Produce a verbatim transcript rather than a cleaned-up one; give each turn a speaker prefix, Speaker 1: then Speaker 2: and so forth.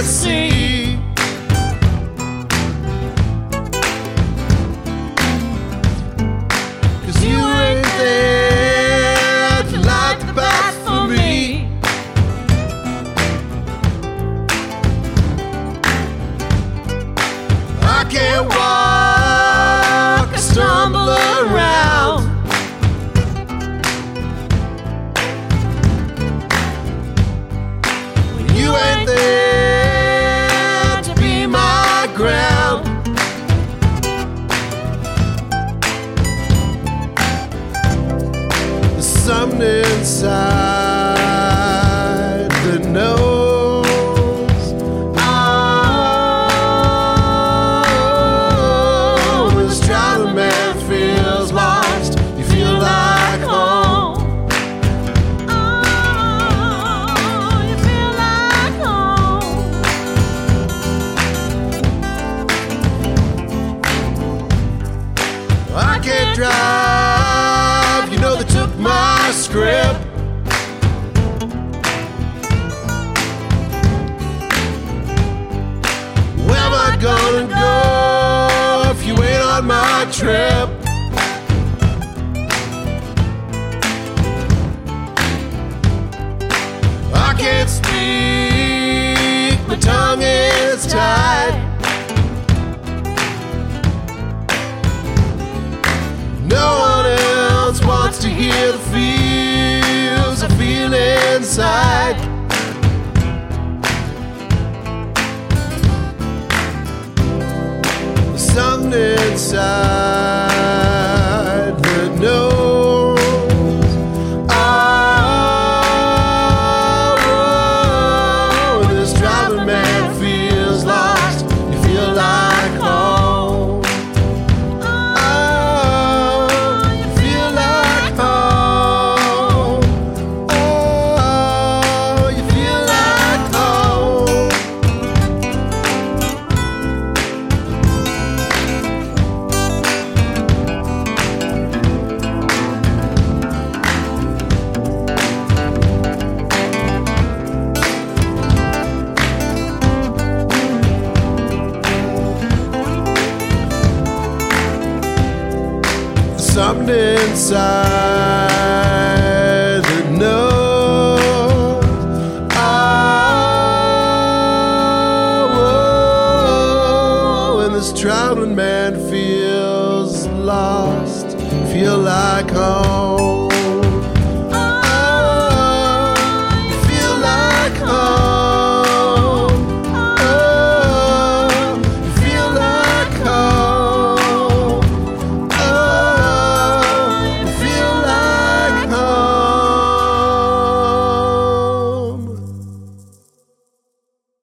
Speaker 1: see. 'Cause you ain't there to light the path for me. I can't walk, I stumble around. When you ain't there to be my ground. There's something inside that knows. I can't drive, you know they took my script. Where am I gonna go if you ain't on my trip? I can't speak, my tongue is tied. No one else wants to hear the feels I feel inside. There's something inside that knows. Oh, when this driving man feels lost, you feel like home. Something inside that knows. Oh, when this traveling man feels lost, feel like home.